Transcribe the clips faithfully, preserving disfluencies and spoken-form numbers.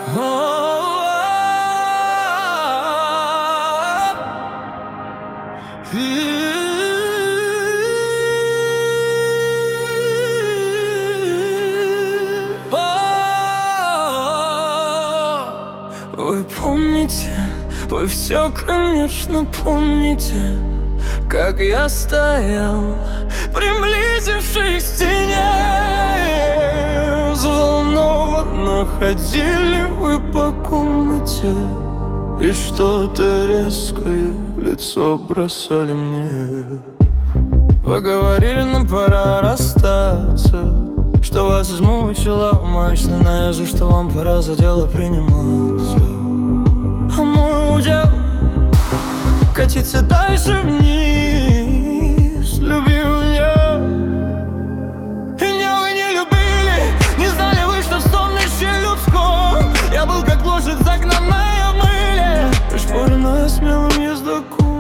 Вы помните, вы все, конечно, помните, как я стоял, приблизившись к стене. Взволнованно ходили вы по комнате и что-то резкое в лицо бросали мне. Вы говорили, нам пора расстаться, что вас измучила мощная, за что вам пора за дело приниматься. А мой удел — катиться дальше вниз, любил я. И меня вы не любили, не знали вы, что в стонуще людском я был как лошадь, загнанная в мыле, пришпоренная смелым ездоком.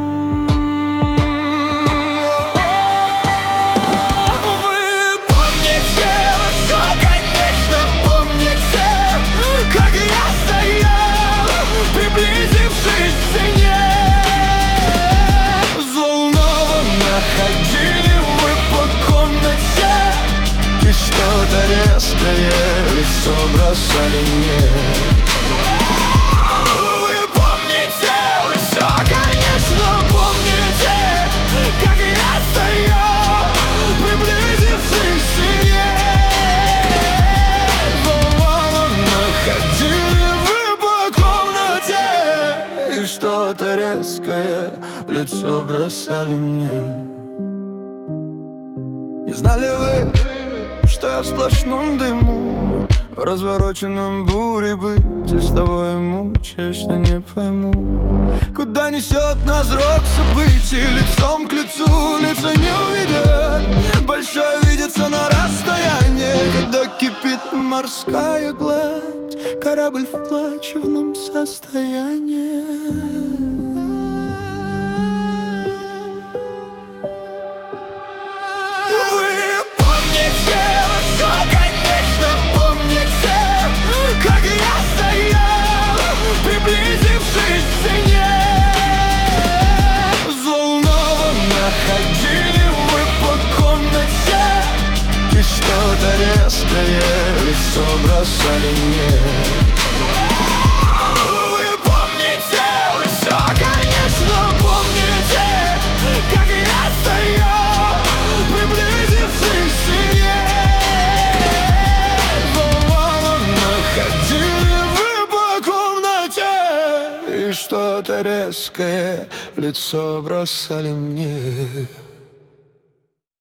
Приблизившись к стене, взволнованно ходили вы по комнате и что-то резкое в лицо бросали мне. Вы помните, вы все, конечно, помните, как я стоял, приблизившись к стене. Взволнованно ходили и что-то резкое в лицо бросали мне. Не знали вы, что я в сплошном дыму, в развороченном буре быть, и с тобой мучаюсь, но не пойму, куда несет нас рок событий. Лицом к лицу лица не увидят, большое видится на расстоянии, когда кипит морская гладь, корабль в плачевном состоянии. Вы помните, вы все, конечно, помните, как я стоял, приблизившись к стене. Взволнованно ходили вы по комнате и что-то резкое в лицо бросали мне. Вы помните, вы все, конечно, помните, как я стоял, приблизившись к стене. Взволнованно ходили вы по комнате и что-то резкое в лицо бросали мне.